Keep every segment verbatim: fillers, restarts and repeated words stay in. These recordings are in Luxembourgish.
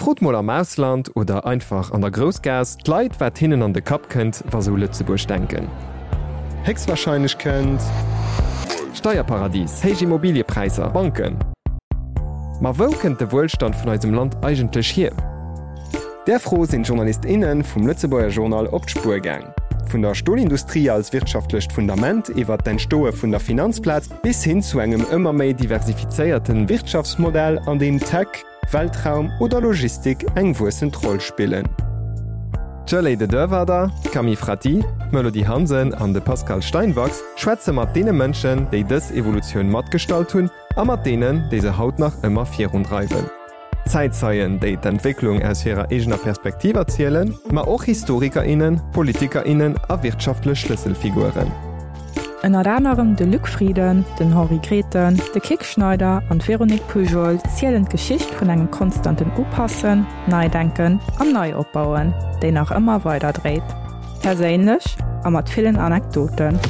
Frot mal am Ausland oder einfach an der Großgas, Leiit wat hinnen an de Kap kënnt, was so Lützeburg denken. Höchstwahrscheinlichkeit, Steuerparadies, heich Immobiliepreiser, Banken. Ma wo kënnt de Wohlstand vun eisem Land eigentlich hier? Der froh sind JournalistInnen vom Lützeburger Journal op d'Spur gang. Von der Stahlindustrie als wirtschaftliches Fundament iwwer den Stoe vun der Finanzplatz bis hin zu engem ëmmer méi diversifizierten Wirtschaftsmodell an dem Tech, Weltraum oder Logistik eng wussen Troll spielen. Jolley de Dörwader, Camille Frati, Melody Hansen an de Pascal Steinwachs schwätze mat dee Mënschen, déi dës Evoluioun mat stalt hunn, a mat denen déi se haut nach ëmmer virunreiwen. Zeitzeien, déi d'Entwicklung aus hireer egener Perspektiv erzielen, ma och HistorikerInnen, PolitikerInnen a wirtschaftlech Schlüsselfiguren. En anderem de Lückfrieden, den Henri Greten, de Kickschneider an Veronique Pujol zielen d'Geschicht vun engem konstanten Upassen, Neidenken an Neuopbauen, déi nach ëmmer weiter dreht. Perséinlech a mat vielen Anekdoten.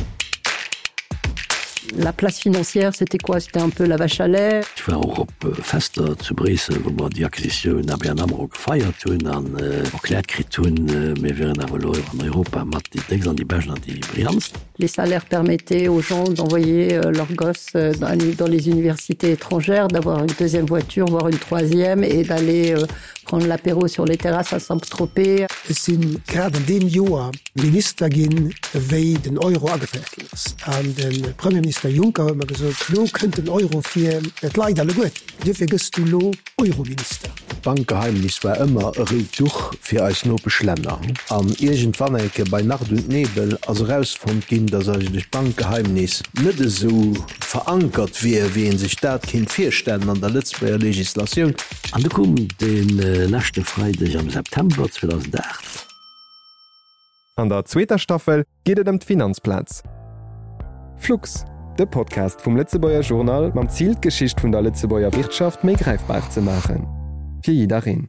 La place financière, c'était quoi? C'était un peu la vache à lait. Ich war auch op äh, Fester zu Bresel, wo man die Akquisition A B N AMRO gefeiert hun an äh, erklärt hun äh, mir wären an Europa mat die Dex an die Bergen an die Brianz. Les salaires permettaient aux gens d'envoyer euh, leurs gosses euh, dans, dans les universités étrangères, d'avoir une deuxième voiture, voire une troisième, et d'aller euh, prendre l'apéro sur les terrasses à Saint-Tropez. Es sind gerade in dem Jahr Minister gehen, wie den Euro angefertigt ist. Und den Premierminister Juncker hat immer gesagt, lo könnte ein Euro für das Leid alle gut. Dafür gehst du lo Eurominister. Bankgeheimnis war immer ein Rücktuch für als nopische Länder. Am irgendwann bei Nacht und Nebel also rausfand ging, dass eigentlich Bankgeheimnis nicht so verankert wie wie in sich dat Kind vierstellen an der letzten Legislation. An der kommen den äh, letzten Freitag am September zweitausendacht. An der zweiter Staffel geht es um den Finanzplatz. Flux, der Podcast vom Lützeburger Journal, mam Ziel, die Geschichte von der Lützeburger Wirtschaft mehr greifbar zu machen. Für jederin.